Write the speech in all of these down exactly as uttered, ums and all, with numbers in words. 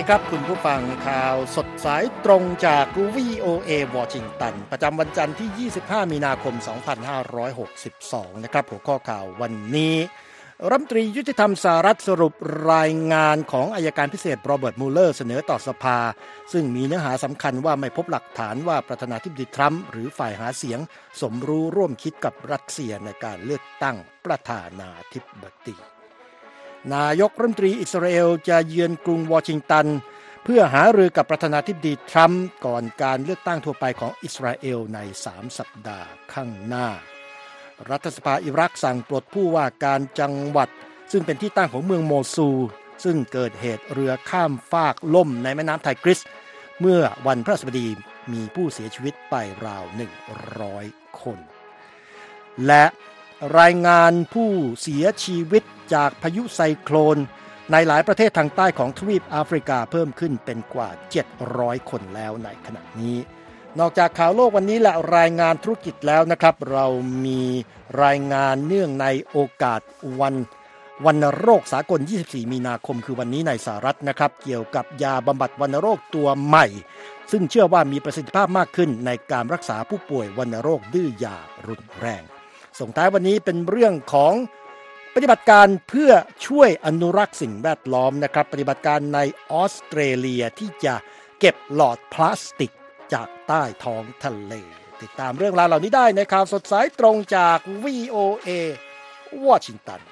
ดีครับคุณผู้ฟังข่าวสดสายตรงจาก วี โอ เอ วอชิงตันประจำวันจันทร์ที่ยี่สิบห้ามีนาคมสองพันห้าร้อยหกสิบสองนะครับหัวข้อข่าววันนี้รัฐมนตรียุติธรรมสหรัฐสรุปรายงานของอัยการพิเศษโรเบิร์ตมูเลอร์เสนอต่อสภาซึ่งมีเนื้อหาสำคัญว่าไม่พบหลักฐานว่าประธานาธิบดีทรัมป์หรือฝ่ายหาเสียงสมรู้ร่วมคิดกับรัสเซียในการเลือกตั้งประธานาธิบดีนายกรัฐมนตรีอิสราเอลจะเยือนกรุงวอชิงตันเพื่อหารือกับประธานาธิบดีทรัมป์ก่อนการเลือกตั้งทั่วไปของอิสราเอลในสามสัปดาห์ข้างหน้ารัฐสภาอิรักสั่งปลดผู้ว่าการจังหวัดซึ่งเป็นที่ตั้งของเมืองโมซูลซึ่งเกิดเหตุเรือข้ามฟากล่มในแม่น้ำไทกริสเมื่อวันพฤหัสบดีมีผู้เสียชีวิตไปราวหนึ่งร้อยคนและรายงานผู้เสียชีวิตจากพายุไซโคลนในหลายประเทศทางใต้ของทวีปแอฟริกาเพิ่มขึ้นเป็นกว่าเจ็ดร้อยคนแล้วในขณะนี้นอกจากข่าวโลกวันนี้และรายงานธุรกิจแล้วนะครับเรามีรายงานเนื่องในโอกาสวันวัณโรคสากลยี่สิบสี่มีนาคมคือวันนี้ในสหรัฐนะครับเกี่ยวกับยาบำบัดวัณโรคตัวใหม่ซึ่งเชื่อว่ามีประสิทธิภาพมากขึ้นในการรักษาผู้ป่วยวัณโรคดื้อยารุนแรงส่งท้ายวันนี้เป็นเรื่องของปฏิบัติการเพื่อช่วยอนุรักษ์สิ่งแวดล้อมนะครับปฏิบัติการในออสเตรเลียที่จะเก็บหลอดพลาสติกจากใต้ท้องทะเลติดตามเรื่องราวเหล่านี้ได้ในข่าวสดสายตรงจาก วี โอ เอ วอชิงตัน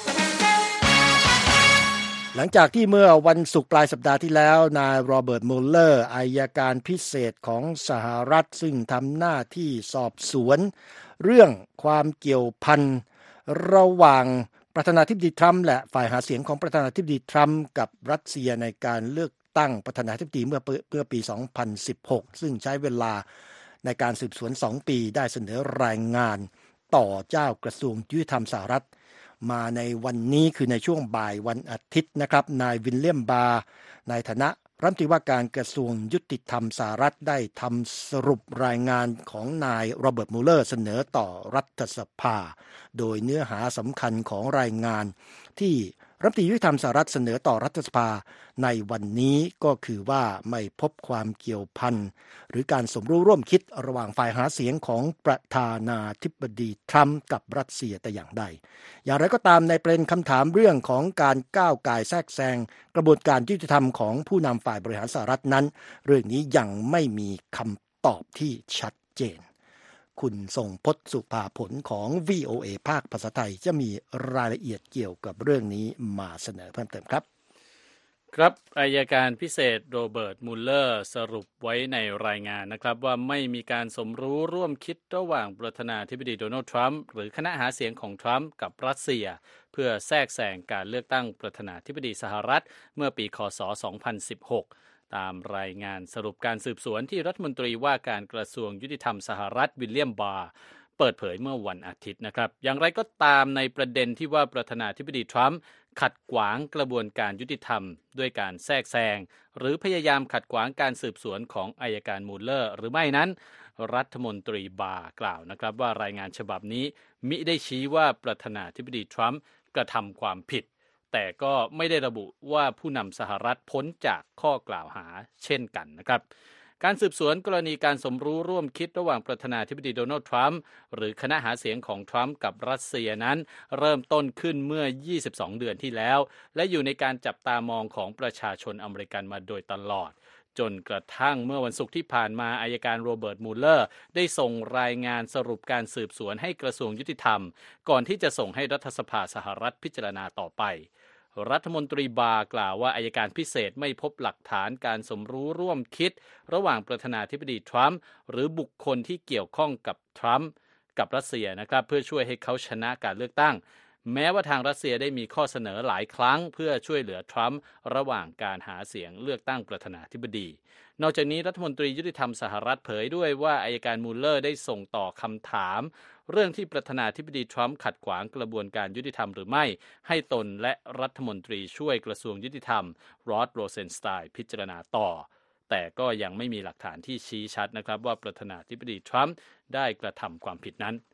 หลังจากที่เมื่อวันศุกร์ปลายสัปดาห์ที่แล้วนายโรเบิร์ตมูลเลอร์อัยการพิเศษของสหรัฐซึ่งทำหน้าที่สอบสวนเรื่องความเกี่ยวพันระหว่างประธานาธิบดีทรัมป์และฝ่ายหาเสียงของประธานาธิบดีทรัมป์กับรัสเซียในการเลือกตั้งประธานาธิบดีเมื่อเมื่อปีสองพันสิบหกซึ่งใช้เวลาในการสืบสวนสองปีได้เสนอรายงานต่อเจ้ากระทรวงยุติธรรมสหรัฐมาในวันนี้คือในช่วงบ่ายวันอาทิตย์นะครับนายวิลเลียมบาร์ในฐานะรัฐมนตรีว่าการกระทรวงยุติธรรมสหรัฐได้ทำสรุปรายงานของนายโรเบิร์ตมูเลอร์เสนอต่อรัฐสภาโดยเนื้อหาสำคัญของรายงานที่รัฐมนตรียุติธรรมสหรัฐเสนอต่อรัฐสภาในวันนี้ก็คือว่าไม่พบความเกี่ยวพันหรือการสมรู้ร่วมคิดระหว่างฝ่ายหาเสียงของประธานาธิบดีทรัมป์กับรัสเซียแต่อย่างใดอย่างไรก็ตามในประเด็นคำถามเรื่องของการก้าวก่ายแทรกแซงกระบวนการยุติธรรมของผู้นำฝ่ายบริหารสหรัฐนั้นเรื่องนี้ยังไม่มีคำตอบที่ชัดเจนคุณทรงพจน์สุภาผลของ วี โอ เอ ภาคภาษาไทยจะมีรายละเอียดเกี่ยวกับเรื่องนี้มาเสนอเพิ่มเติมครับครับอัยการพิเศษโรเบิร์ตมูลเลอร์สรุปไว้ในรายงานนะครับว่าไม่มีการสมรู้ร่วมคิดระหว่างประธานาธิบดีโดนัลด์ทรัมป์หรือคณะหาเสียงของทรัมป์กับรัสเซียเพื่อแทรกแซงการเลือกตั้งประธานาธิบดีสหรัฐเมื่อปีค.ศ. สองพันสิบหกตามรายงานสรุปการสืบสวนที่รัฐมนตรีว่าการกระทรวงยุติธรรมสหรัฐวิลเลียมบาร์เปิดเผยเมื่อวันอาทิตย์นะครับอย่างไรก็ตามในประเด็นที่ว่าประธานาธิบดีทรัมป์ขัดขวางกระบวนการยุติธรรมด้วยการแทรกแซงหรือพยายามขัดขวางการสืบสวนของอัยการมูลเลอร์หรือไม่นั้นรัฐมนตรีบาร์กล่าวนะครับว่ารายงานฉบับนี้มิได้ชี้ว่าประธานาธิบดีทรัมป์กระทำความผิดแต่ก็ไม่ได้ระบุว่าผู้นำสหรัฐพ้นจากข้อกล่าวหาเช่นกันนะครับการสืบสวนกรณีการสมรู้ร่วมคิดระหว่างประธานาธิบดีโดนัลด์ทรัมป์หรือคณะหาเสียงของทรัมป์กับรัสเซียนั้นเริ่มต้นขึ้นเมื่อยี่สิบสองเดือนที่แล้วและอยู่ในการจับตามองของประชาชนอเมริกันมาโดยตลอดจนกระทั่งเมื่อวันศุกร์ที่ผ่านมาอัยการโรเบิร์ตมูลเลอร์ได้ส่งรายงานสรุปการสืบสวนให้กระทรวงยุติธรรมก่อนที่จะส่งให้รัฐสภาสหรัฐพิจารณาต่อไปรัฐมนตรีบาร์กล่าวว่าอัยการพิเศษไม่พบหลักฐานการสมรู้ร่วมคิดระหว่างประธานาธิบดีทรัมป์หรือบุคคลที่เกี่ยวข้องกับทรัมป์กับรัสเซียนะครับเพื่อช่วยให้เขาชนะการเลือกตั้งแม้ว่าทางรัสเซียได้มีข้อเสนอหลายครั้งเพื่อช่วยเหลือทรัมป์ระหว่างการหาเสียงเลือกตั้งประธานาธิบดีนอกจากนี้รัฐมนตรียุติธรรมสหรัฐเผยด้วยว่าอัยการมูลเลอร์ได้ส่งต่อคำถามเรื่องที่ประธานาธิบดีทรัมป์ขัดขวางกระบวนการยุติธรรมหรือไม่ให้ตนและรัฐมนตรีช่วยกระทรวงยุติธรรมรอดโรเซนสไตน์พิจารณาต่อแต่ก็ยังไม่มีหลักฐานที่ชี้ชัดนะครับว่าประธานาธิบดีทรัมป์ได้กระทำความผิดนั้น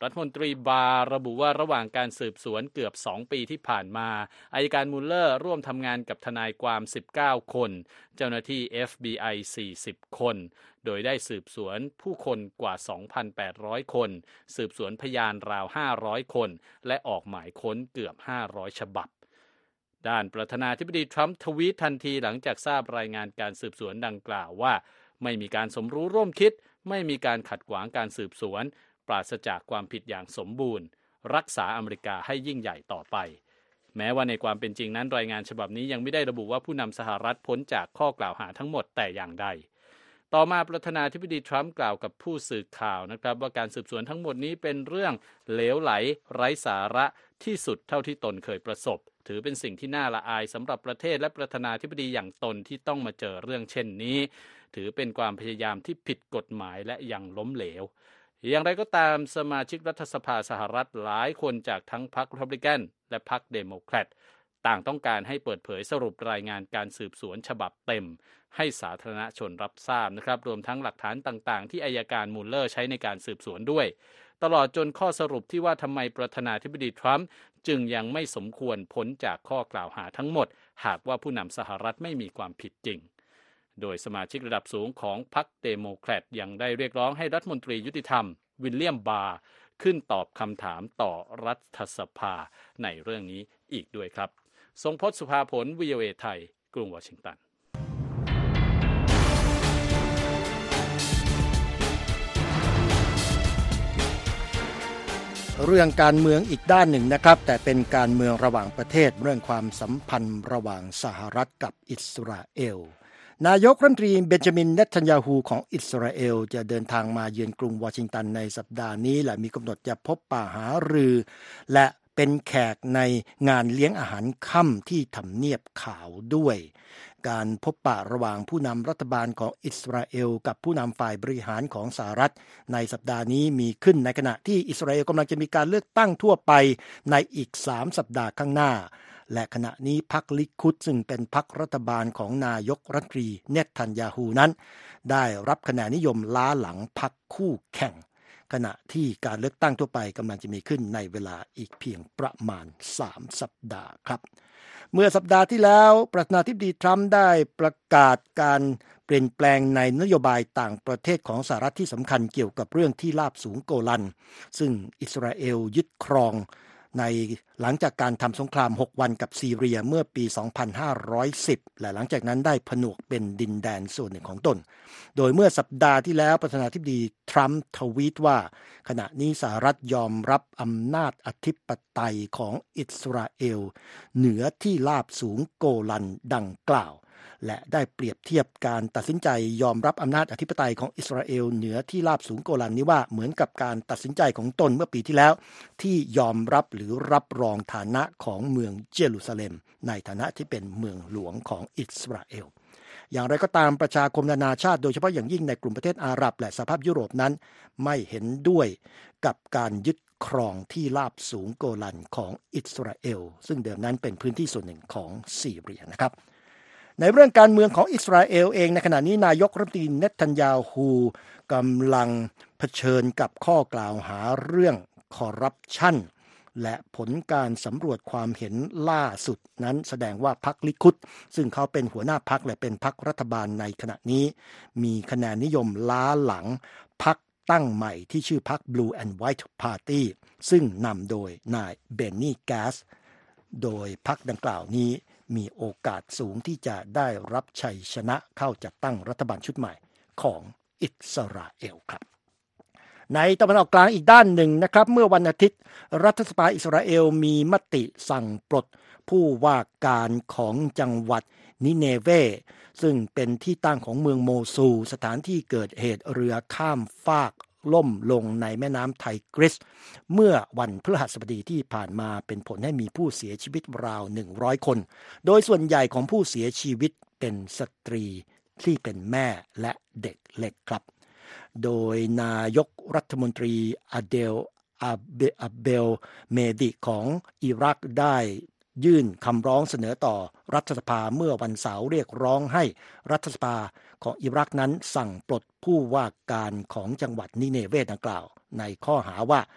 รัฐมนตรีบาร์ระบุว่าระหว่างการสืบสวนเกือบสองปีที่ผ่านมาอัยการมุลเลอร์ร่วมทำงานกับทนายความสิบเก้าคนเจ้าหน้าที่ เอฟ บี ไอ สี่สิบคนโดยได้สืบสวนผู้คนกว่า สองพันแปดร้อย คนสืบสวนพยานราวห้าร้อยคนและออกหมายค้นเกือบห้าร้อยฉบับด้านประธานาธิบดีทรัมป์ทวีตทันทีหลังจากทราบรายงานการสืบสวนดังกล่าวว่าไม่มีการสมรู้ร่วมคิดไม่มีการขัดขวางการสืบสวนปราศจากความผิดอย่างสมบูรณ์รักษาอเมริกาให้ยิ่งใหญ่ต่อไปแม้ว่าในความเป็นจริงนั้นรายงานฉบับนี้ยังไม่ได้ระบุว่าผู้นำสหรัฐพ้นจากข้อกล่าวหาทั้งหมดแต่อย่างใดต่อมาประธานาธิบดีทรัมป์กล่าวกับผู้สื่อข่าวนะครับว่าการสืบสวนทั้งหมดนี้เป็นเรื่องเหลวไหลไร้สาระที่สุดเท่าที่ตนเคยประสบถือเป็นสิ่งที่น่าละอายสำหรับประเทศและประธานาธิบดีอย่างตนที่ต้องมาเจอเรื่องเช่นนี้ถือเป็นความพยายามที่ผิดกฎหมายและยังล้มเหลวอย่างไรก็ตามสมาชิกรัฐสภาสหรัฐหลายคนจากทั้งพรรครีพับลิกันและพรรคเดโมแครตต่างต้องการให้เปิดเผยสรุปรายงานการสืบสวนฉบับเต็มให้สาธารณชนรับทราบนะครับรวมทั้งหลักฐานต่างๆที่อัยการมูลเลอร์ใช้ในการสืบสวนด้วยตลอดจนข้อสรุปที่ว่าทำไมประธานาธิบดีทรัมป์จึงยังไม่สมควรพ้นจากข้อกล่าวหาทั้งหมดหากว่าผู้นำสหรัฐไม่มีความผิดจริงโดยสมาชิกระดับสูงของพรรคเดโมแครตยังได้เรียกร้องให้รัฐมนตรียุติธรรมวิลเลียมบาร์ขึ้นตอบคำถามต่อรัฐสภาในเรื่องนี้อีกด้วยครับทรงพจน์สุภาผล วี โอ เอ ไทยกรุงวอชิงตันเรื่องการเมืองอีกด้านหนึ่งนะครับแต่เป็นการเมืองระหว่างประเทศเรื่องความสัมพันธ์ระหว่างสหรัฐกับอิสราเอลนายกรัฐมนตรีเบนจามินเนทันยาฮูของอิสราเอลจะเดินทางมาเยือนกรุงวอชิงตันในสัปดาห์นี้และมีกำหนดจะพบปะหารือและเป็นแขกในงานเลี้ยงอาหารค่ำที่ทำเนียบขาวด้วยการพบปะระหว่างผู้นำรัฐบาลของอิสราเอลกับผู้นำฝ่ายบริหารของสหรัฐในสัปดาห์นี้มีขึ้นในขณะที่อิสราเอลกำลังจะมีการเลือกตั้งทั่วไปในอีกสามสัปดาห์ข้างหน้าและขณะนี้พรรคลิคุดซึ่งเป็นพรรครัฐบาลของนายกรัฐมนตรีเนทันยาฮูนั้นได้รับคะแนนนิยมล้าหลังพรรคคู่แข่งขณะที่การเลือกตั้งทั่วไปกำลังจะมีขึ้นในเวลาอีกเพียงประมาณสามสัปดาห์ครับเมื่อสัปดาห์ที่แล้วประธานาธิบดีทรัมป์ได้ประกาศการเปลี่ยนแปลงในนโยบายต่างประเทศของสหรัฐที่สำคัญเกี่ยวกับเรื่องที่ราบสูงโกลันซึ่งอิสราเอลยึดครองในหลังจากการทำสงครามหกวันกับซีเรียเมื่อปีสองพันห้าร้อยสิบและหลังจากนั้นได้ผนวกเป็นดินแดนส่วนหนึ่งของตนโดยเมื่อสัปดาห์ที่แล้วประธานาธิบดีทรัมป์ทวีตว่าขณะนี้สหรัฐยอมรับอำนาจอธิปไตยของอิสราเอลเหนือที่ราบสูงโกลันดังกล่าวและได้เปรียบเทียบการตัดสินใจยอมรับอำนาจอธิปไตยของอิสราเอลเหนือที่ราบสูงโกลันนี้ว่าเหมือนกับการตัดสินใจของตนเมื่อปีที่แล้วที่ยอมรับหรือรับรองฐานะของเมืองเยรูซาเล็มในฐานะที่เป็นเมืองหลวงของอิสราเอลอย่างไรก็ตามประชาคมนานาชาติโดยเฉพาะอย่างยิ่งในกลุ่มประเทศอาหรับและสหภาพยุโรปนั้นไม่เห็นด้วยกับการยึดครองที่ราบสูงโกลันของอิสราเอลซึ่งเดิมนั้นเป็นพื้นที่ส่วนหนึ่งของซีเรียนะครับในเรื่องการเมืองของอิสราเอลเองในขณะนี้นายกรัฐมนตรีเนทันยาฮูกำลังเผชิญกับข้อกล่าวหาเรื่องคอร์รัปชันและผลการสำรวจความเห็นล่าสุดนั้นแสดงว่าพรรคลิคุดซึ่งเขาเป็นหัวหน้าพรรคและเป็นพรรครัฐบาลในขณะนี้มีคะแนนนิยมล้าหลังพรรคตั้งใหม่ที่ชื่อพรรค Blue and White Party ซึ่งนำโดยนายเบนนี่แกสโดยพรรคดังกล่าวนี้มีโอกาสสูงที่จะได้รับชัยชนะเข้าจัดตั้งรัฐบาลชุดใหม่ของอิสราเอลครับในตะวันออกกลางอีกด้านหนึ่งนะครับเมื่อวันอาทิตย์รัฐสภาอิสราเอลมีมติสั่งปลดผู้ว่าการของจังหวัดนิเนเวซึ่งเป็นที่ตั้งของเมืองโมซูลสถานที่เกิดเหตุเรือข้ามฟากล่มลงในแม่น้ำไทกริสเมื่อวันพฤหัสบดีที่ผ่านมาเป็นผลให้มีผู้เสียชีวิตราวหนึ่งร้อยคนโดยส่วนใหญ่ของผู้เสียชีวิตเป็นสตรีที่เป็นแม่และเด็กเล็กครับโดยนายกรัฐมนตรีอาเดลอาเบลเมดิของอิรักได้ยื่นคำร้องเสนอต่อรัฐสภาเมื่อวันเสาร์เรียกร้องให้รัฐสภาของอิรักนั้นสั่งปลดผู้ว่าการของจังหวัดนิเนเวดังกล่าวในข้อหาว่า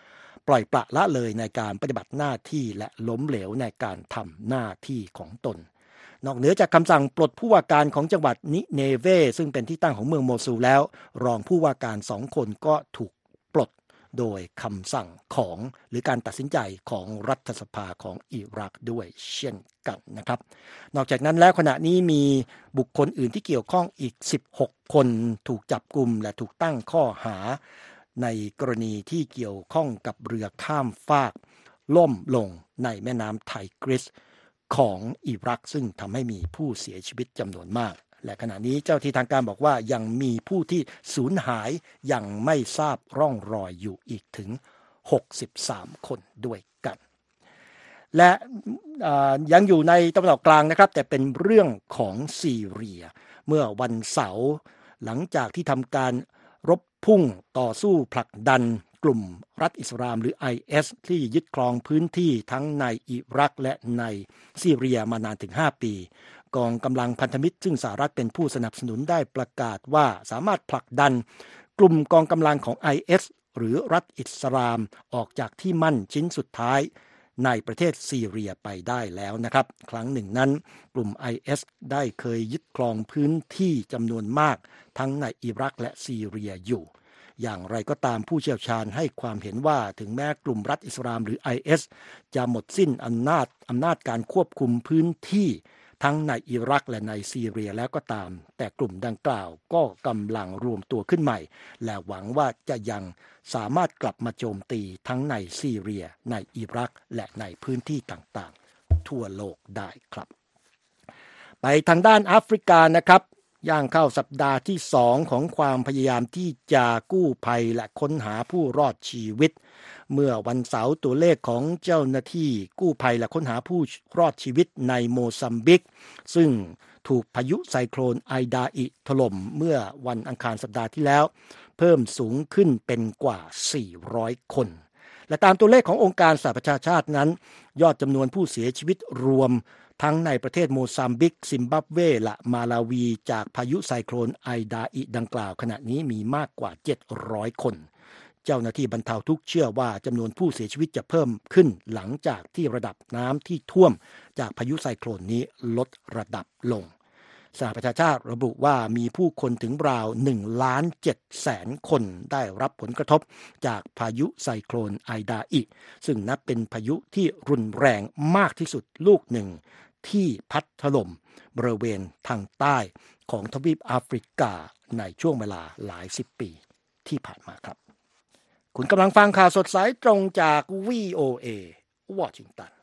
ปล่อยปละละเลยในการปฏิบัติหน้าที่และล้มเหลวในการทำหน้าที่ของตนนอกเหนือจากคำสั่งปลดผู้ว่าการของจังหวัดนิเนเวซึ่งเป็นที่ตั้งของเมืองโมซูลแล้วรองผู้ว่าการสองคนก็ถูกปลดโดยคำสั่งของหรือการตัดสินใจของรัฐสภาของอิรักด้วยเช่นกันนะครับนอกจากนั้นแล้วขณะนี้มีบุคคลอื่นที่เกี่ยวข้องอีกสิบหกคนถูกจับกุมและถูกตั้งข้อหาในกรณีที่เกี่ยวข้องกับเรือข้ามฟากล่มลงในแม่น้ำไทกริสของอิรักซึ่งทำให้มีผู้เสียชีวิตจำนวนมากและขณะนี้เจ้าที่ทางการบอกว่ายังมีผู้ที่สูญหายยังไม่ทราบร่องรอยอยู่อีกถึงหกสิบสามคนด้วยกันและยังอยู่ในตะวันออกกลางนะครับแต่เป็นเรื่องของซีเรียเมื่อวันเสาร์หลังจากที่ทำการรบพุ่งต่อสู้ผลักดันกลุ่มรัฐอิสลามหรือ ไอ เอส ที่ยึดครองพื้นที่ทั้งในอิรักและในซีเรียมานานถึงห้าปีกองกำลังพันธมิตรซึ่งสหรัฐเป็นผู้สนับสนุนได้ประกาศว่าสามารถผลักดันกลุ่มกองกำลังของ ไอ เอส หรือรัฐอิสลามออกจากที่มั่นชิ้นสุดท้ายในประเทศซีเรียไปได้แล้วนะครับครั้งหนึ่งนั้นกลุ่ม ไอ เอส ได้เคยยึดครองพื้นที่จำนวนมากทั้งในอิรักและซีเรียอยู่อย่างไรก็ตามผู้เชี่ยวชาญให้ความเห็นว่าถึงแม้กลุ่มรัฐอิสลามหรือ ไอ เอส จะหมดสิ้นอำนาจอำนาจการควบคุมพื้นที่ทั้งในอิรักและในซีเรียแล้วก็ตามแต่กลุ่มดังกล่าวก็กำลังรวมตัวขึ้นใหม่และหวังว่าจะยังสามารถกลับมาโจมตีทั้งในซีเรียในอิรักและในพื้นที่ต่างๆทั่วโลกได้ครับไปทางด้านแอฟริกานะครับย่างเข้าสัปดาห์ที่สองของความพยายามที่จะกู้ภัยและค้นหาผู้รอดชีวิตเมื่อวันเสาร์ตัวเลขของเจ้าหน้าที่กู้ภัยและค้นหาผู้รอดชีวิตในโมซัมบิกซึ่งถูกพายุไซโคลนไอดาอิถล่มเมื่อวันอังคารสัปดาห์ที่แล้วเพิ่มสูงขึ้นเป็นกว่าสี่ร้อยคนและตามตัวเลขขององค์การสหประชาชาตินั้นยอดจำนวนผู้เสียชีวิตรวมทั้งในประเทศโมซัมบิกซิมบับเวและมาลาวีจากพายุไซโคลนไอดาอิดังกล่าวขณะนี้มีมากกว่าเจ็ดร้อยคนเจ้าหน้าที่บรรเทาทุกข์เชื่อว่าจำนวนผู้เสียชีวิตจะเพิ่มขึ้นหลังจากที่ระดับน้ำที่ท่วมจากพายุไซโคลนนี้ลดระดับลงสหประชาชาติระบุว่ามีผู้คนถึงราวหนึ่งล้านเจ็ดแสนคนได้รับผลกระทบจากพายุไซโคลนไอดาอิซึ่งนับเป็นพายุที่รุนแรงมากที่สุดลูกหนึ่งที่พัดถล่มบริเวณทางใต้ของทวีปแอฟริกาในช่วงเวลาหลายสิบปีที่ผ่านมาครับคุณกำลังฟังข่าวสดสายตรงจาก วี โอ เอ วอชิงตัน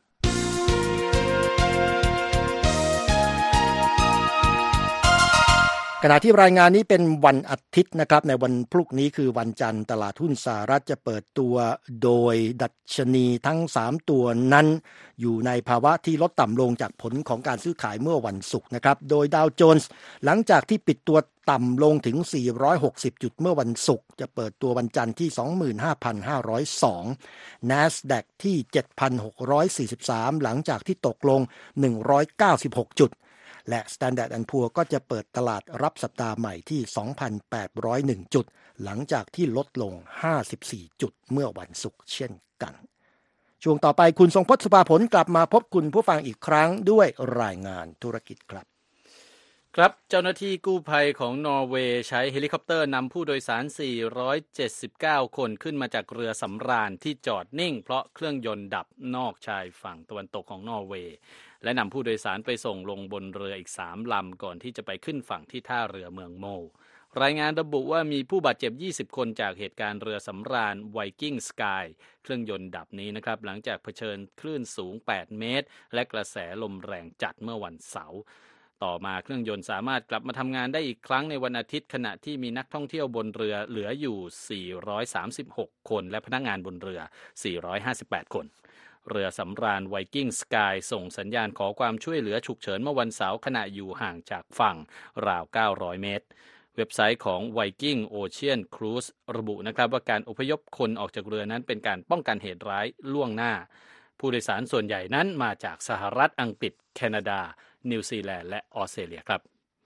ขณะที่รายงานนี้เป็นวันอาทิตย์นะครับในวันพรุ่งนี้คือวันจันทร์ตลาดหุ้นสหรัฐจะเปิดตัวโดยดัชนีทั้งสามตัวนั้นอยู่ในภาวะที่ลดต่ำลงจากผลของการซื้อขายเมื่อวันศุกร์นะครับโดยดาวโจนส์หลังจากที่ปิดตัวต่ำลงถึงสี่ร้อยหกสิบจุดเมื่อวันศุกร์จะเปิดตัววันจันทร์ที่ สองหมื่นห้าพันห้าร้อยสอง NASDAQ ที่ เจ็ดพันหกร้อยสี่สิบสาม หลังจากที่ตกลงหนึ่งร้อยเก้าสิบหกจุดและ Standard แอนด์ Poor's ก็จะเปิดตลาดรับสัปดาห์ใหม่ที่ สองพันแปดร้อยเอ็ด จุดหลังจากที่ลดลงห้าสิบสี่จุดเมื่อวันศุกร์เช่นกันช่วงต่อไปคุณทรงพจน์ สุภาผลกลับมาพบคุณผู้ฟังอีกครั้งด้วยรายงานธุรกิจครับครับเจ้าหน้าที่กู้ภัยของนอร์เวย์ใช้เฮลิคอปเตอร์นำผู้โดยสารสี่ร้อยเจ็ดสิบเก้าคนขึ้นมาจากเรือสำราญที่จอดนิ่งเพราะเครื่องยนต์ดับนอกชายฝั่งตะวันตกของนอร์เวย์และนำผู้โดยสารไปส่งลงบนเรืออีกสามลำก่อนที่จะไปขึ้นฝั่งที่ท่าเรือเมืองโมรายงานระบุว่ามีผู้บาดเจ็บยี่สิบคนจากเหตุการณ์เรือสำราญไวกิ้งสกายเครื่องยนต์ดับนี้นะครับหลังจากเผชิญคลื่นสูงแปดเมตรและกระแสลมแรงจัดเมื่อวันเสาร์ต่อมาเครื่องยนต์สามารถกลับมาทำงานได้อีกครั้งในวันอาทิตย์ขณะที่มีนักท่องเที่ยวบนเรือเหลืออยู่สี่ร้อยสามสิบหกคนและพนักงานบนเรือสี่ร้อยห้าสิบแปดคนเรือสำราญไวกิ้งสกายส่งสัญญาณขอความช่วยเหลือฉุกเฉินเมื่อวันเสาร์ขณะอยู่ห่างจากฝั่งราวเก้าร้อยเมตรเว็บไซต์ของ Viking Ocean Cruise ระบุนะครับว่าการอพยพคนออกจากเรือนั้นเป็นการป้องกันเหตุร้ายล่วงหน้าผู้โดยสารส่วนใหญ่นั้นมาจากสหรัฐอังกฤษแคนาดานิวซีแลนด์และออสเตรเลียครับ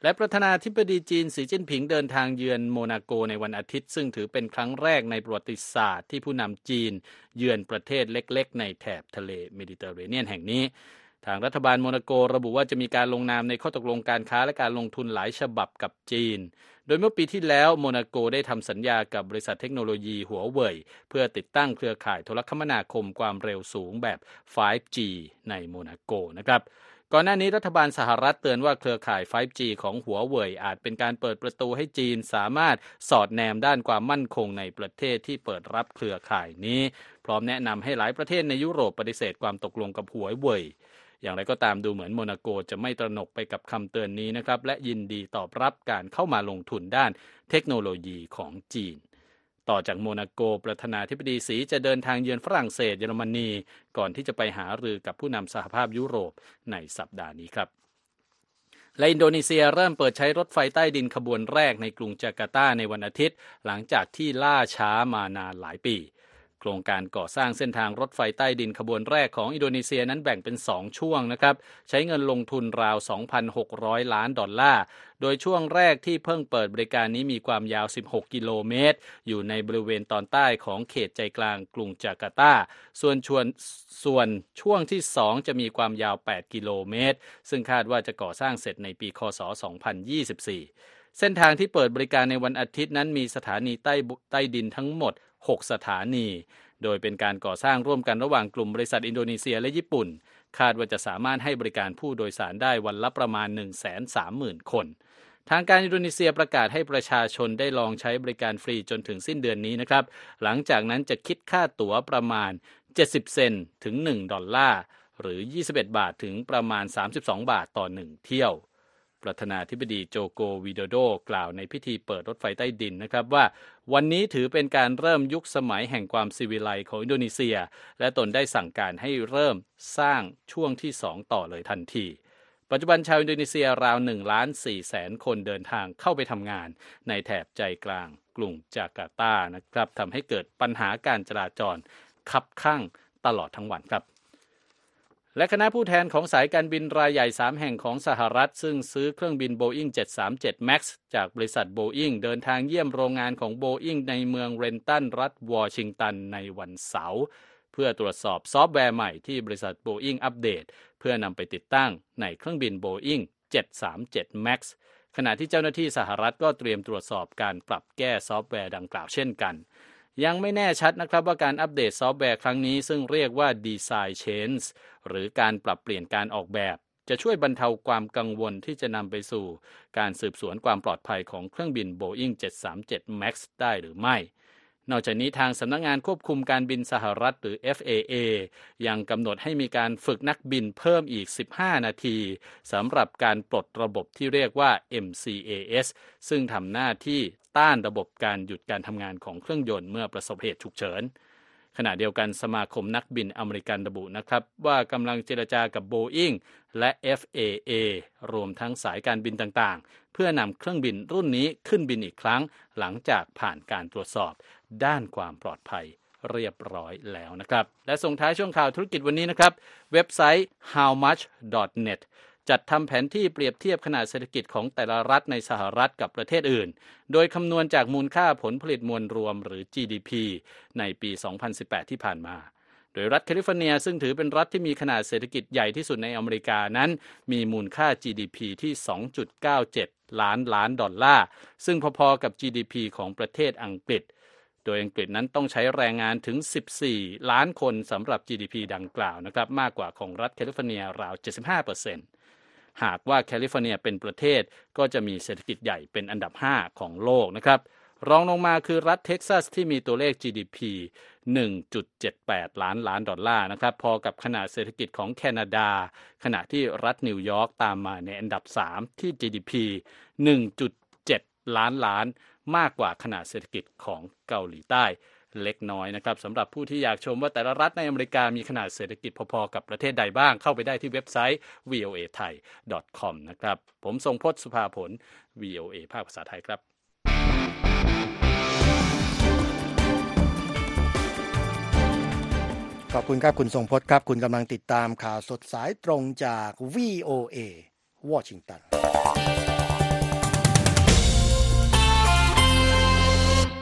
และประธานาธิบดีจีนสีจิ้นผิงเดินทางเยือนโมนาโกในวันอาทิตย์ซึ่งถือเป็นครั้งแรกในประวัติศาสตร์ที่ผู้นำจีนเยือนประเทศเล็กๆในแถบทะเลเมดิเตอร์เรเนียนแห่งนี้ทางรัฐบาลโมนาโกระบุว่าจะมีการลงนามในข้อตกลงการค้าและการลงทุนหลายฉบับกับจีนโดยเมื่อปีที่แล้วโมนาโกได้ทำสัญญากับบริษัทเทคโนโลยีหัวเว่ยเพื่อติดตั้งเครือข่ายโทรคมนาคมความเร็วสูงแบบ ไฟว์ จี ในโมนาโกนะครับก่อนหน้านี้รัฐบาลสหรัฐเตือนว่าเครือข่าย ไฟว์ จี ของหัวเว่ยอาจเป็นการเปิดประตูให้จีนสามารถสอดแนมด้านความมั่นคงในประเทศที่เปิดรับเครือข่ายนี้พร้อมแนะนำให้หลายประเทศในยุโรปปฏิเสธความตกลงกับหัวเว่ยอย่างไรก็ตามดูเหมือนโมนาโกจะไม่ตระหนกไปกับคำเตือนนี้นะครับและยินดีตอบรับการเข้ามาลงทุนด้านเทคโนโลยีของจีนต่อจากโมนาโกประธานาธิบดีสีจะเดินทางเยือนฝรั่งเศสเยอรมนีก่อนที่จะไปหารือกับผู้นำสหภาพยุโรปในสัปดาห์นี้ครับและอินโดนีเซียเริ่มเปิดใช้รถไฟใต้ดินขบวนแรกในกรุงจาการ์ตาในวันอาทิตย์หลังจากที่ล่าช้ามานานหลายปีโครงการก่อสร้างเส้นทางรถไฟใต้ดินขบวนแรกของอินโดนีเซียนั้นแบ่งเป็นสองช่วงนะครับใช้เงินลงทุนราว สองพันหกร้อย ล้านดอลลาร์โดยช่วงแรกที่เพิ่งเปิดบริการนี้มีความยาวสิบหกกิโลเมตรอยู่ในบริเวณตอนใต้ของเขตใจกลางกรุงจาการ์ตาส่วนช่วงส่วนช่วงที่สองจะมีความยาวแปดกิโลเมตรซึ่งคาดว่าจะก่อสร้างเสร็จในปีคศสองพันยี่สิบสี่เส้นทางที่เปิดบริการในวันอาทิตย์นั้นมีสถานีใต้ใต้ดินทั้งหมดหกสถานีโดยเป็นการก่อสร้างร่วมกันระหว่างกลุ่มบริษัทอินโดนีเซียและญี่ปุ่นคาดว่าจะสามารถให้บริการผู้โดยสารได้วันละประมาณ หนึ่งแสนสามหมื่น คนทางการอินโดนีเซียประกาศให้ประชาชนได้ลองใช้บริการฟรีจนถึงสิ้นเดือนนี้นะครับหลังจากนั้นจะคิดค่าตั๋วประมาณเจ็ดสิบเซนต์ถึงหนึ่งดอลลาร์หรือยี่สิบเอ็ดบาทถึงประมาณสามสิบสองบาทต่อหนึ่งเที่ยวประธานาธิบดีโจโกวิโดโดกล่าวในพิธีเปิดรถไฟใต้ดินนะครับว่าวันนี้ถือเป็นการเริ่มยุคสมัยแห่งความศิวิไลซ์ของอินโดนีเซียและตนได้สั่งการให้เริ่มสร้างช่วงที่สองต่อเลยทันทีปัจจุบันชาวอินโดนีเซียราว หนึ่งล้านสี่แสน คนเดินทางเข้าไปทำงานในแถบใจกลางกรุงจาการ์ตานะครับทำให้เกิดปัญหาการจราจรคับคั่งตลอดทั้งวันครับและคณะผู้แทนของสายการบินรายใหญ่สามแห่งของสหรัฐซึ่งซื้อเครื่องบิน Boeing เจ็ดสามเจ็ด แม็กซ์ จากบริษัท Boeing เดินทางเยี่ยมโรงงานของ Boeing ในเมืองเรนตันรัฐวอชิงตันในวันเสาร์เพื่อตรวจสอบซอฟต์แวร์ใหม่ที่บริษัท Boeing อัปเดตเพื่อนำไปติดตั้งในเครื่องบิน Boeing เจ็ดสามเจ็ด แม็กซ์ ขณะที่เจ้าหน้าที่สหรัฐก็เตรียมตรวจสอบการปรับแก้ซอฟต์แวร์ดังกล่าวเช่นกันยังไม่แน่ชัดนะครับว่าการอัปเดตซอฟต์แวร์ครั้งนี้ซึ่งเรียกว่า Design Change หรือการปรับเปลี่ยนการออกแบบจะช่วยบรรเทาความกังวลที่จะนำไปสู่การสืบสวนความปลอดภัยของเครื่องบิน Boeing เจ็ดสามเจ็ด แม็กซ์ ได้หรือไม่นอกจากนี้ทางสำนักงานควบคุมการบินสหรัฐหรือ เอฟ เอ เอ ยังกำหนดให้มีการฝึกนักบินเพิ่มอีกสิบห้านาทีสำหรับการปลดระบบที่เรียกว่า เอ็ม ซี เอ เอส ซึ่งทำหน้าที่ต้านระบบการหยุดการทำงานของเครื่องยนต์เมื่อประสบเหตุฉุกเฉินขณะเดียวกันสมาคมนักบินอเมริกันระบุนะครับว่ากำลังเจรจากับ Boeing และ เอฟ เอ เอ รวมทั้งสายการบินต่างๆเพื่อนำเครื่องบินรุ่นนี้ขึ้นบินอีกครั้งหลังจากผ่านการตรวจสอบด้านความปลอดภัยเรียบร้อยแล้วนะครับและส่งท้ายช่วงข่าวธุรกิจวันนี้นะครับเว็บไซต์ ฮาว มัช ดอท เน็ต จัดทำแผนที่เปรียบเทียบขนาดเศรษฐกิจของแต่ละรัฐในสหรัฐกับประเทศอื่นโดยคำนวณจากมูลค่าผลผลิตมวลรวมหรือ จี ดี พี ในปี สองพันสิบแปด ที่ผ่านมาโดยรัฐแคลิฟอร์เนียซึ่งถือเป็นรัฐที่มีขนาดเศรษฐกิจใหญ่ที่สุดในอเมริกานั้นมีมูลค่า จี ดี พี ที่ สองจุดเก้าเจ็ด ล้านล้านดอลลาร์ซึ่งพอๆกับ จี ดี พี ของประเทศอังกฤษโดยอังกฤษนั้นต้องใช้แรงงานถึงสิบสี่ล้านคนสำหรับ จี ดี พี ดังกล่าวนะครับมากกว่าของรัฐแคลิฟอร์เนียราว เจ็ดสิบห้าเปอร์เซ็นต์ หากว่าแคลิฟอร์เนียเป็นประเทศก็จะมีเศรษฐกิจใหญ่เป็นอันดับห้าของโลกนะครับรองลงมาคือรัฐเท็กซัสที่มีตัวเลข จี ดี พี หนึ่งจุดเจ็ดแปด ล้านล้านดอลลาร์นะครับพอกับขนาดเศรษฐกิจของแคนาดาขณะที่รัฐนิวยอร์กตามมาในอันดับสามที่ จี ดี พี หนึ่งจุดเจ็ด ล้านล้านมากกว่าขนาดเศรษฐกิจของเกาหลีใต้เล็กน้อยนะครับสำหรับผู้ที่อยากชมว่าแต่ละรัฐในอเมริกามีขนาดเศรษฐกิจพอๆกับประเทศใดบ้างเข้าไปได้ที่เว็บไซต์ วี โอ เอ ไทย ดอท คอม นะครับผมทรงพจน์สุภาผล วี โอ เอ ภาคภาษาไทยครับขอบคุณครับคุณทรงพจน์ครับคุณกำลังติดตามข่าวสดสายตรงจาก วี โอ เอ วอชิงตัน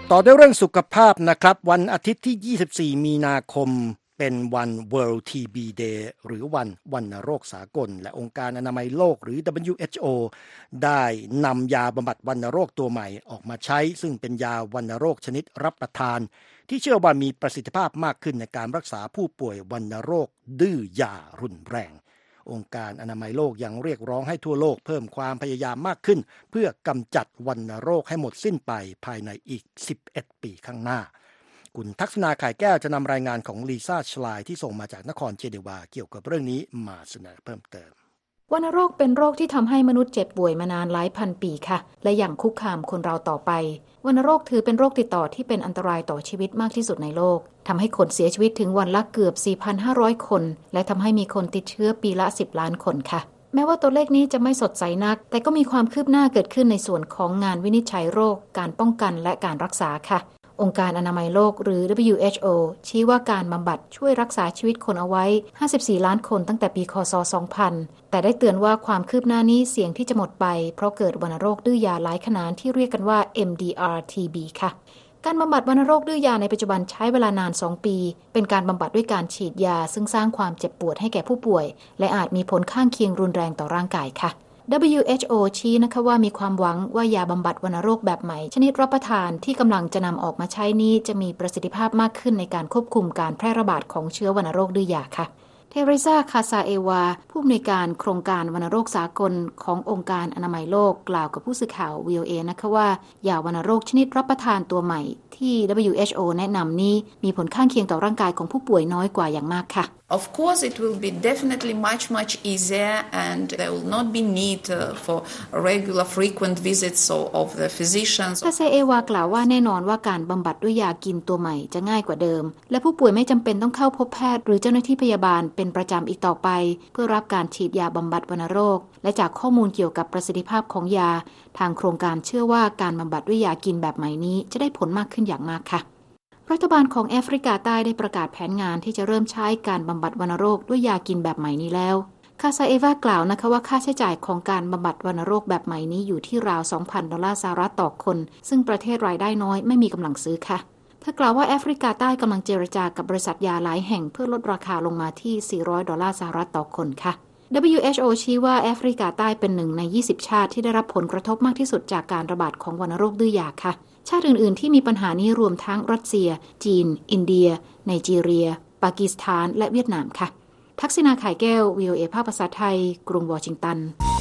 ต่อด้วยเรื่องสุขภาพนะครับวันอาทิตย์ที่ยี่สิบสี่มีนาคมเป็นวัน World ที บี Day หรือวันวัณโรคสากลและองค์การอนามัยโลกหรือ ดับเบิลยู เอช โอ ได้นำยาบำบัดวัณโรคตัวใหม่ออกมาใช้ซึ่งเป็นยาวัณโรคชนิดรับประทานที่เชื่อว่ามีประสิทธิภาพมากขึ้นในการรักษาผู้ป่วยวัณโรคดื้อยารุนแรงองค์การอนามัยโลกยังเรียกร้องให้ทั่วโลกเพิ่มความพยายามมากขึ้นเพื่อกำจัดวัณโรคให้หมดสิ้นไปภายในอีกสิบเอ็ดปีข้างหน้าคุณทักษณา ข่ายแก้วจะนำรายงานของลีซ่า ชลายที่ส่งมาจากนครเจนีวาเกี่ยวกับเรื่องนี้มาเสนอเพิ่มเติมวัณโรคเป็นโรคที่ทำให้มนุษย์เจ็บป่วยมานานหลายพันปีค่ะและยังคุกคามคนเราต่อไปวัณโรคถือเป็นโรคติดต่อที่เป็นอันตรายต่อชีวิตมากที่สุดในโลกทำให้คนเสียชีวิตถึงวันละเกือบ สี่พันห้าร้อย คนและทำให้มีคนติดเชื้อปีละสิบล้านคนค่ะแม้ว่าตัวเลขนี้จะไม่สดใสนักแต่ก็มีความคืบหน้าเกิดขึ้นในส่วนของงานวินิจฉัยโรคการป้องกันและการรักษาค่ะองค์การอนามัยโลกหรือ ดับเบิลยู เอช โอ ชี้ว่าการบำบัดช่วยรักษาชีวิตคนเอาไว้ห้าสิบสี่ล้านคนตั้งแต่ปีคศสองพันแต่ได้เตือนว่าความคืบหน้านี้เสี่ยงที่จะหมดไปเพราะเกิดวัณโรคดื้อยาหลายขนาดที่เรียกกันว่า เอ็ม ดี อาร์ ที บี ค่ะการบำบัดวัณโรคดื้อยาในปัจจุบันใช้เวลานานสองปีเป็นการบำบัดด้วยการฉีดยาซึ่งสร้างความเจ็บปวดให้แก่ผู้ป่วยและอาจมีผลข้างเคียงรุนแรงต่อร่างกายค่ะ ดับเบิลยู เอช โอ ชี้นะคะว่ามีความหวังว่ายาบำบัดวัณโรคแบบใหม่ชนิดรับประทานที่กำลังจะนำออกมาใช้นี้จะมีประสิทธิภาพมากขึ้นในการควบคุมการแพร่ระบาดของเชื้อวัณโรคดื้อยาค่ะเทเรซา คาซาเอวาผู้อำนวยการโครงการวัณโรคสากลขององค์การอนามัยโลกกล่าวกับผู้สื่อข่าว วี โอ เอ นะคะว่ายาวัณโรคชนิดรับประทานตัวใหม่ที่ ดับเบิลยู เอช โอ แนะนำนี้มีผลข้างเคียงต่อร่างกายของผู้ป่วยน้อยกว่าอย่างมากค่ะ Of course, it will be definitely much, much easier, and there will not be need uh, for regular, frequent visits of the physicians. คาซาเอวากล่าวว่าแน่นอนว่าการบำบัดด้วยยากินตัวใหม่จะง่ายกว่าเดิมและผู้ป่วยไม่จำเป็นต้องเข้าพบแพทย์หรือเจ้าหน้าที่พยาบาลเป็นประจำอีกต่อไปเพื่อรับการฉีดยาบำบัดวัณโรคและจากข้อมูลเกี่ยวกับประสิทธิภาพของยาทางโครงการเชื่อว่าการบำบัดด้วยยากินแบบใหม่นี้จะได้ผลมากขึ้นอย่างมากค่ะรัฐบาลของแอฟริกาใต้ได้ประกาศแผนงานที่จะเริ่มใช้การบำบัดวัณโรคด้วยยากินแบบใหม่นี้แล้วคาซาเอวากล่าวนะคะว่าค่าใช้จ่ายของการบำบัดวัณโรคแบบใหม่นี้อยู่ที่ราว สองพัน ดอลลาร์สหรัฐต่อคนซึ่งประเทศรายได้น้อยไม่มีกำลังซื้อค่ะเธอกล่าวว่าแอฟริกาใต้กำลังเจรจากับบริษัทยาหลายแห่งเพื่อลดราคาลงมาที่สี่ร้อยดอลลาร์สหรัฐต่อคนค่ะ ดับเบิลยู เอช โอ ชี้ว่าแอฟริกาใต้เป็นหนึ่งในยี่สิบชาติที่ได้รับผลกระทบมากที่สุดจากการระบาดของวัณโรคดื้อยาค่ะชาติอื่นๆที่มีปัญหานี้รวมทั้งรัสเซียจีนอินเดียไนจีเรียปากีสถานและเวียดนามค่ะทักษิณา ข่ายแก้ว วี โอ เอ ภาคภาษาไทยกรุงวอชิงตัน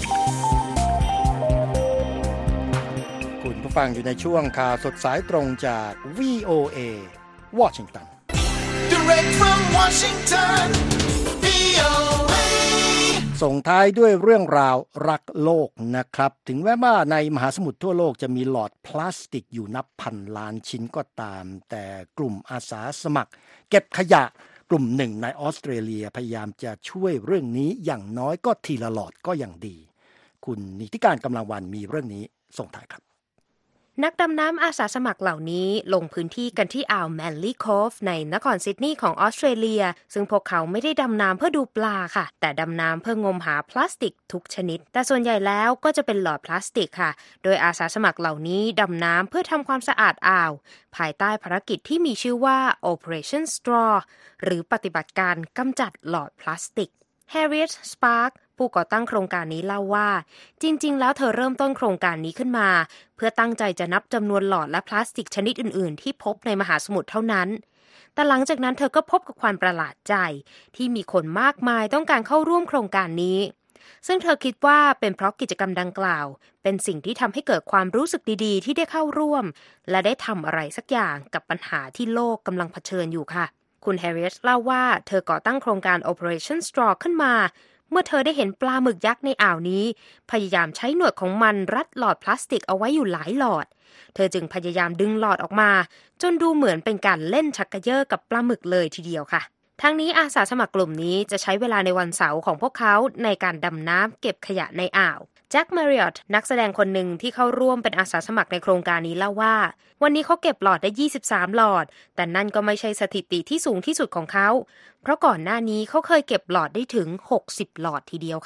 คุณผู้ฟังอยู่ในช่วงข่าวสดสายตรงจาก วี โอ เอ วอชิงตัน Direct from Washington วี โอ เอ ส่งท้ายด้วยเรื่องราวรักโลกนะครับถึงแม้ว่าในมหาสมุทรทั่วโลกจะมีหลอดพลาสติกอยู่นับพันล้านชิ้นก็ตามแต่กลุ่มอาสาสมัครเก็บขยะกลุ่มหนึ่งในออสเตรเลียพยายามจะช่วยเรื่องนี้อย่างน้อยก็ทีละหลอดก็ยังดีคุณนิติการกำลังวันมีเรื่องนี้ส่งท้ายครับนักดำน้ำอาสาสมัครเหล่านี้ลงพื้นที่กันที่อ่าวแมนลี่โคฟในนครซิดนีย์ของออสเตรเลียซึ่งพวกเขาไม่ได้ดำน้ำเพื่อดูปลาค่ะแต่ดำน้ำเพื่องมหาพลาสติกทุกชนิดแต่ส่วนใหญ่แล้วก็จะเป็นหลอดพลาสติกค่ะโดยอาสาสมัครเหล่านี้ดำน้ำเพื่อทำความสะอาดอ่าวภายใต้ภารกิจที่มีชื่อว่า Operation Straw หรือปฏิบัติการกำจัดหลอดพลาสติก Harriet Sparkผู้ก่อตั้งโครงการนี้เล่าว่าจริงๆแล้วเธอเริ่มต้นโครงการนี้ขึ้นมาเพื่อตั้งใจจะนับจำนวนหลอดและพลาสติกชนิดอื่นๆที่พบในมหาสมุทรเท่านั้นแต่หลังจากนั้นเธอก็พบกับความประหลาดใจที่มีคนมากมายต้องการเข้าร่วมโครงการนี้ซึ่งเธอคิดว่าเป็นเพราะกิจกรรมดังกล่าวเป็นสิ่งที่ทำให้เกิดความรู้สึกดีๆที่ได้เข้าร่วมและได้ทำอะไรสักอย่างกับปัญหาที่โลกกำลังเผชิญอยู่ค่ะคุณแฮร์ริสเล่าว่าเธอก่อตั้งโครงการ Operation Straw ขึ้นมาเมื่อเธอได้เห็นปลาหมึกยักษ์ในอ่าวนี้พยายามใช้หนวดของมันรัดหลอดพลาสติกเอาไว้อยู่หลายหลอดเธอจึงพยายามดึงหลอดออกมาจนดูเหมือนเป็นการเล่นชักกระเยาะกับปลาหมึกเลยทีเดียวค่ะทั้งนี้อาสาสมัครกลุ่มนี้จะใช้เวลาในวันเสาร์ของพวกเขาในการดำน้ำเก็บขยะในอ่าวแจ็ค มาริออตนักแสดงคนหนึ่งที่เข้าร่วมเป็นอาสาสมัครในโครงการนี้เล่าว่าวันนี้เขาเก็บหลอดได้ยี่สิบสามหลอดแต่นั่นก็ไม่ใช่สถิติที่สูงที่สุดของเขาเพราะก่อนหน้านี้เขาเคยเก็บหลอดได้ถึงหกสิบหลอดทีเดียวค่ะ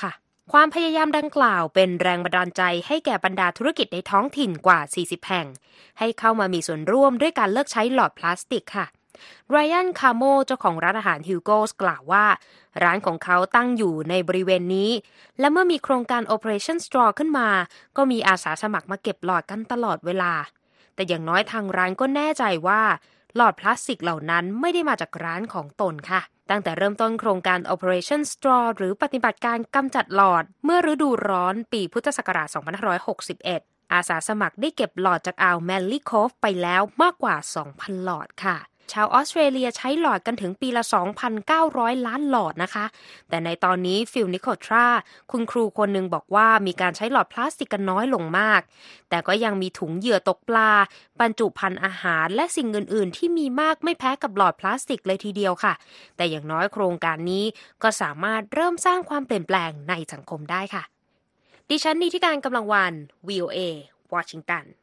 ความพยายามดังกล่าวเป็นแรงบันดาลใจให้แก่บรรดาธุรกิจในท้องถิ่นกว่าสี่สิบแห่งให้เข้ามามีส่วนร่วมด้วยการเลิกใช้หลอดพลาสติกค่ะไรอัน คาร์โมเจ้าของร้านอาหารฮิวโกสกล่าวว่าร้านของเขาตั้งอยู่ในบริเวณนี้และเมื่อมีโครงการ Operation Straw ขึ้นมาก็มีอาสาสมัครมาเก็บหลอดกันตลอดเวลาแต่อย่างน้อยทางร้านก็แน่ใจว่าหลอดพลาสติกเหล่านั้นไม่ได้มาจากร้านของตนค่ะตั้งแต่เริ่มต้นโครงการ Operation Straw หรือปฏิบัติการกำจัดหลอดเมื่อฤดูร้อนปีพุทธศักราชสองพันห้าร้อยหกสิบเอ็ดอาสาสมัครได้เก็บหลอดจากอ่าวแมนลี่โคฟไปแล้วมากกว่า สองพัน หลอดค่ะชาวออสเตรเลียใช้หลอดกันถึงปีละ สองพันเก้าร้อย ล้านหลอดนะคะแต่ในตอนนี้ฟิลนิโคทราคุณครูคนหนึ่งบอกว่ามีการใช้หลอดพลาสติกกันน้อยลงมากแต่ก็ยังมีถุงเหยื่อตกปลาบรรจุภัณฑ์อาหารและสิ่งอื่นๆที่มีมากไม่แพ้กับหลอดพลาสติกเลยทีเดียวค่ะแต่อย่างน้อยโครงการนี้ก็สามารถเริ่มสร้างความเปลี่ยนแปลงในสังคมได้ค่ะดิฉันนิติการกำลังวัน วี โอ เอ วอชิงตัน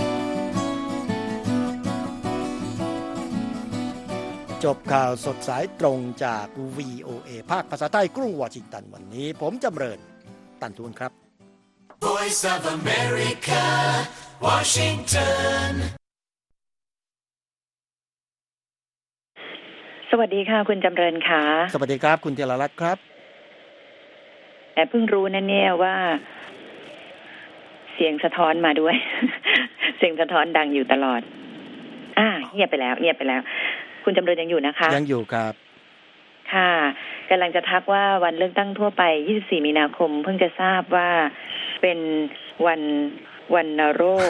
จบข่าวสดสายตรงจาก วี โอ เอ ภาคภาษาใต้กรุงวอชิงตันวันนี้ผมจำเริญตันทูลครับ Voice of America Washington สวัสดีค่ะคุณจำเริญค่ะสวัสดีครับคุณเทยรรัตน์ครับแต่เพิ่งรู้นะเนี่ยว่าเสียงสะท้อนมาด้วย เสียงสะท้อนดังอยู่ตลอดอ่าเงียบไปแล้วเงียบไปแล้วคุณจำเริญยังอยู่นะคะยังอยู่ครับค่ะกำลังจะทักว่าวันเลือกตั้งทั่วไปยี่สิบสี่มีนาคมเพิ่งจะทราบว่าเป็นวันวันโรค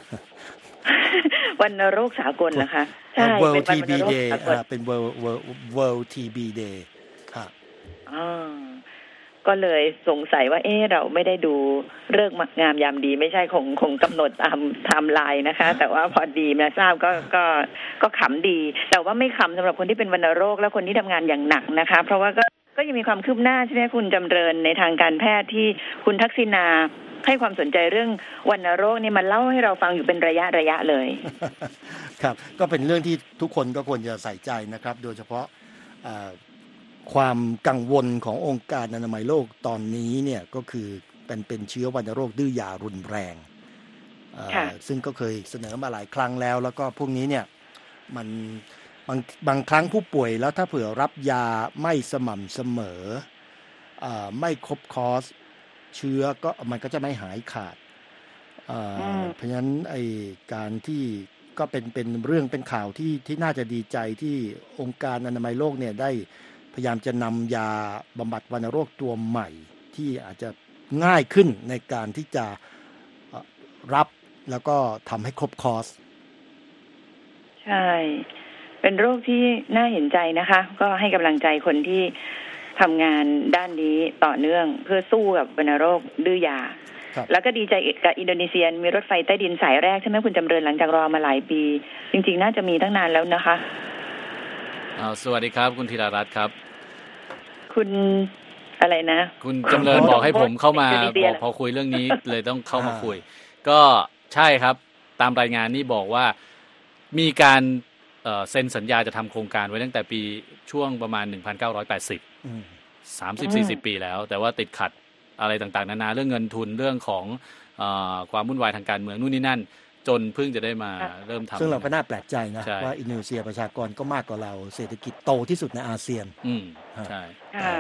วันโรคสากลเหรอคะใช่เป็นวันวันโรคสากลเป็น World World ที บี Day ครับอ๋อก็เลยสงสัยว่าเอ๊ะเราไม่ได้ดูฤกษ์งามยามดีไม่ใช่คงคงกำหนดตามไทม์ไลน์นะคะแต่ว่าพอดีมาทราบก็ก็ก็ขำดีแต่ว่าไม่ขำสำหรับคนที่เป็นวัณโรคและคนที่ทำงานอย่างหนักนะคะเพราะว่าก็ก็ยังมีความคืบหน้าใช่ไหมคุณจำเริญในทางการแพทย์ที่คุณทักษิณาให้ความสนใจเรื่องวัณโรคนี่มันเล่าให้เราฟังอยู่เป็นระยะระยะเลยครับก็เป็นเรื่องที่ทุกคนก็ควรจะใส่ใจนะครับโดยเฉพาะความกังวลขององค์การอนามัยโลกตอนนี้เนี่ยก็คือเป็นเป็นเชื้อวัณโรคดื้อยารุนแรงซึ่งก็เคยเสนอมาหลายครั้งแล้วแล้วก็พวกนี้เนี่ยมันบางบางครั้งผู้ป่วยแล้วถ้าเผื่อรับยาไม่สม่ำเสมอไม่ครบคอร์สเชื้อก็มันก็จะไม่หายขาดเพราะฉะนั้นไอ้การที่ก็เป็นเป็นเรื่องเป็นข่าวที่ที่น่าจะดีใจที่องค์การอนามัยโลกเนี่ยได้พยายามจะนำยาบำบัดวัณโรคตัวใหม่ที่อาจจะง่ายขึ้นในการที่จะรับแล้วก็ทำให้ครบคอร์สใช่เป็นโรคที่น่าเห็นใจนะคะก็ให้กำลังใจคนที่ทำงานด้านนี้ต่อเนื่องเพื่อสู้กับวัณโรคดื้อยาแล้วก็ดีใจกับอินโดนีเซียมีรถไฟใต้ดินสายแรกใช่ไหมคุณจำเริญหลังจากรอมาหลายปีจริงๆน่าจะมีตั้งนานแล้วนะคะอ้าวสวัสดีครับคุณธีรรัตน์ครับคุณอะไรนะคุณจำเริญบอกให้ผมเข้ามาบอกพอคุยเรื่องนี้เลยต้องเข้ามาคุยก็ใช่ครับตามรายงานนี่บอกว่ามีการเซ็นสัญญาจะทำโครงการไว้ตั้งแต่ปีช่วงประมาณหนึ่งพันเก้าร้อยแปดสิบ สามสิบ สี่สิบปีแล้วแต่ว่าติดขัดอะไรต่างๆนานาเรื่องเงินทุนเรื่องของเอ่อความวุ่นวายทางการเมืองนู่นนี่นั่นจนเพิ่งจะได้มาเริ่มทำซึ่งเราก็น่าแปลกใจนะว่าอินโดนีเซียประชากรก็มากกว่าเราเศรษฐกิจโตที่สุดในอาเซียนอืมใช่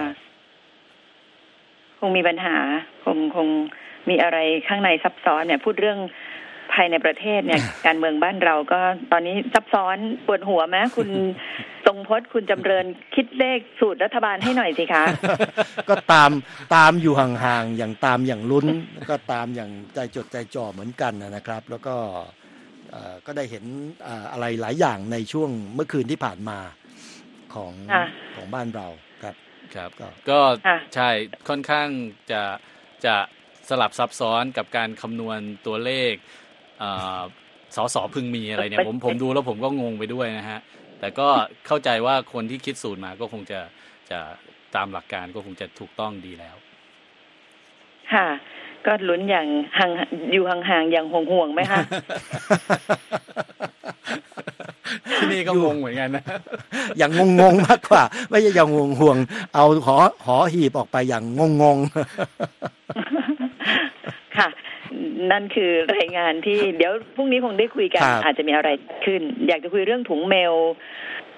คงมีปัญหาคงคงมีอะไรข้างในซับซ้อนเนี่ยพูดเรื่องภายในประเทศเนี่ยการเมืองบ้านเราก็ตอนนี้ซับซ้อนปวดหัวไหมคุณทรงพจน์คุณจำเริญคิดเลขสูตรรัฐบาลให้หน่อยสิคะก็ตามตามอยู่ห่างๆอย่างตามอย่างลุ้นก็ตามอย่างใจจดใจจ่อเหมือนกันนะครับแล้วก็ก็ได้เห็นอะไรหลายอย่างในช่วงเมื่อคืนที่ผ่านมาของของบ้านเราครับครับก็ใช่ค่อนข้างจะจะสลับซับซ้อนกับการคำนวณตัวเลขสสพึงมีอะไรเนี่ยผมผมดูแล้วผมก็งงไปด้วยนะฮะแต่ก็เข้าใจว่าคนที่คิดสูตรมาก็คงจะจะตามหลักการก็คงจะถูกต้องดีแล้วค่ะก็ลุ้นอย่างห่างอยู่ห่างๆอย่างห่วงๆไหมคะที่นี่ก็งงเหมือนกันนะอย่างงงๆมากกว่าไม่ใช่อย่างห่วงๆเอาหอหอหีบออกไปอย่างงงๆค่ะนั่นคือรายงานที่เดี๋ยวพรุ่งนี้คงได้คุยกันอาจจะมีอะไรขึ้นอยากจะคุยเรื่องถุงเมล